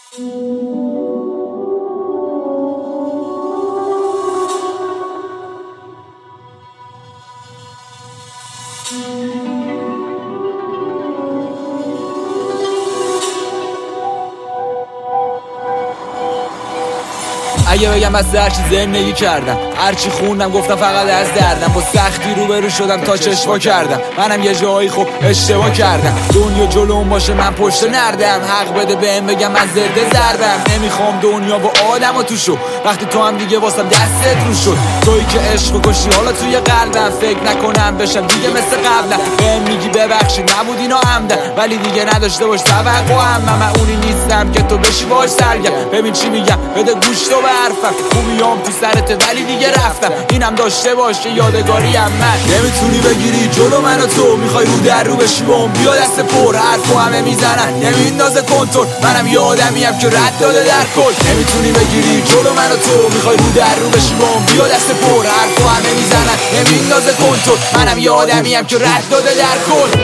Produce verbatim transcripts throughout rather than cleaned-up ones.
اگه بگم از هرچی زندگی کردم، هرچی خوندم گفتم فقط از دردم، با سختی روبرو شدم تا چشوا کردم. منم یه جایی خب اشتباه کردم، دنیا جلوم باشه من پشت نردم. حق بده بهم بگم من زرده ضربم، نمیخوام دنیا با آدم و تو شو. وقتی تو هم دیگه واسم دستت رو شد، تویی که عشق کشی حالا توی قلبم. فکر نکنم بشم دیگه مثل قبلم. بهم میگی ببخشید نبود اینا عمدن، ولی دیگه نداشته باش توقعم. من اونی نیستم که تو بشی باش سرگم. ببین چی میگم، بده گوش تو به حرفم. خوبیام تو سرت ولی دیگه رفتم، اینم داشته باشه یادگاریم. من نمیتونی بگیری جلو من و تو، میخوای رو در رو بشی بام بیا دست پر. حرفو همه میزنن نمیندازه کنترل، منم یه آدمیم که رد داده در کل. نمیتونی بگیری جلو من و تو، میخوای رو در رو بشی بام بیا دست پر. حرفو همه میزنن نمیندازه کنترل، منم یه آدمیم که رد داده در کل.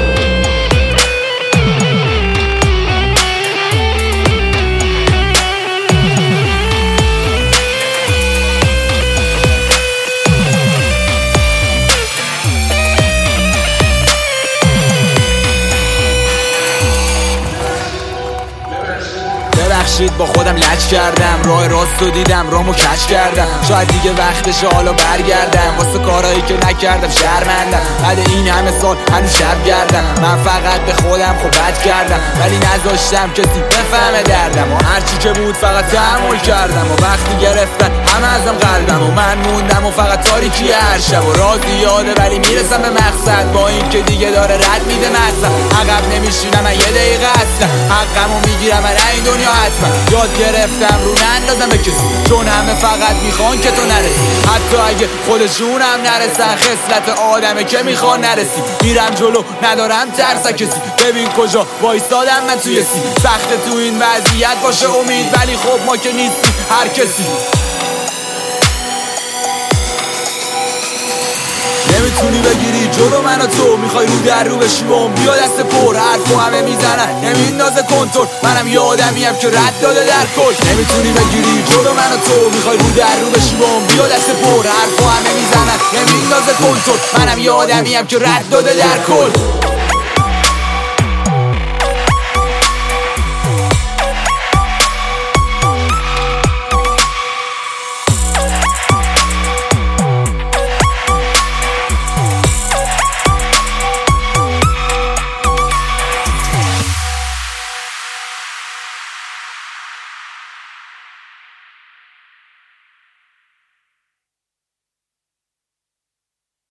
ببخشید با خودم لج کردم، راه راستو دیدم رامو کج کردم. شاید دیگه وقتشه حالا برگردم، واسه کارهایی که نکردم شرمندم. بعد این همه سال هنوز شب گردم، من فقط به خودم خب بد کردم، ولی نذاشتم کسی بفهمه دردم. و هرچی که بود فقط تحمل کردم، و وقتی گرفتن همه ازم قلبم و من موندم و فقط تاریکی هر شب. و رازی یاده ولی میرسم به مقصد، با این که دیگه داره رد میده مغزم. عقب نمیشینم من یه دقیقه هستم، حقمو میگیرم من این دنیا حتما. یاد گرفتم رو نندازم به کسی، چون همه فقط میخوان که تو نرسی، حتی اگه خودشون هم نرسن. خصلت آدمه که میخوان نرسی، میرم جلو ندارم ترس کسی. ببین کجا وایستادم من توی سی، سخته تو این وضعیت باشه امید، ولی خب ما که نیستیم هر کسی. نمیتونی بگیری جلو من و تو، میخوای رو در رو بشی بام بیا دست پر. حرفو همه میزنن نمیندازه کنترل، منم یه آدمیم که رد داده در کل. نمیتونی بگیری جلو من و تو، میخوای رو در رو بشی بام بیا دست پر. حرفو همه میزنن نمیندازه کنترل، منم یه آدمیم که رد داده در کل.